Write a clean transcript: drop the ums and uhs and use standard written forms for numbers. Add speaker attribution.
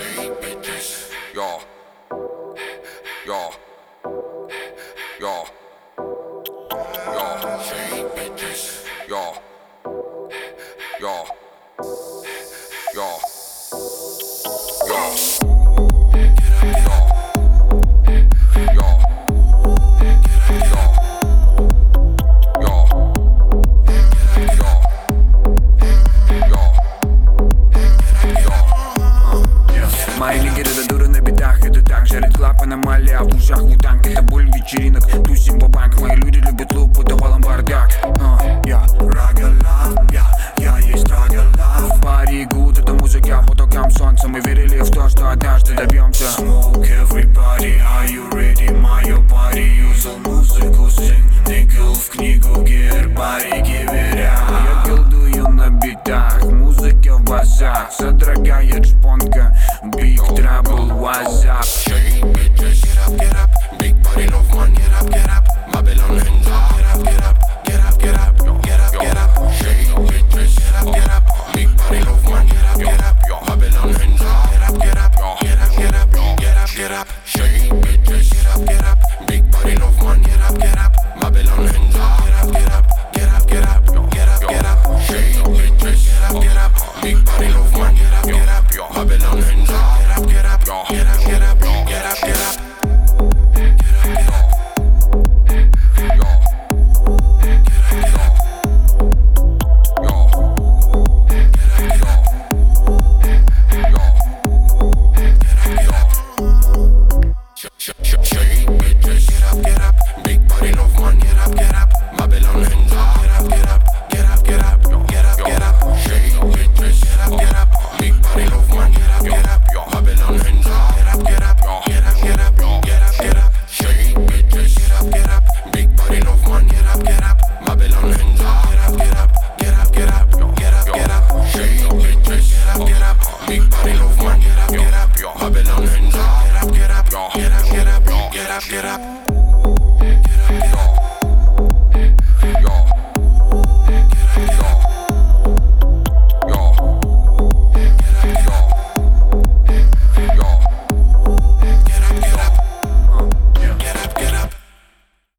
Speaker 1: Yo, yo, yo, yo, yo, yo, yo,
Speaker 2: Мои лидеры до дуры на битах. Это так жарит клап, аномалия в ушах, вутанг. Это боль вечеринок, тусим ва-банк. Мои люди любят луп, это валом бардак. Я Рагалав, я есть Рагалав. Пари гуд, это музыка по токам солнца. Мы верили в то, что однажды добьемся. Smoke everybody, are you ready? Мое пари юзал музыку, сын ныкл в книгу гербарий гиверя. Я билдую на битах, музыка в басах. Содрогает шпонка, Big Trouble, what's up?
Speaker 1: Shake bitches, get up, big body love man, get up, Babylon hands up, get up, get up, get up, get up, get up, shake bitches, get up, big body love man, get up, Babylon hands up, get up, get up, get up, get up, get up, shake bitches, get up, big body love man, get up, Babylon hands up, get up, get up, get up, get up, get up, shake bitches, get up, big body love man, get up, Babylon hands up. Get up, get up, get up, get up, get up, get up. Babylon hands up, get up, get up, get up, get up, get up.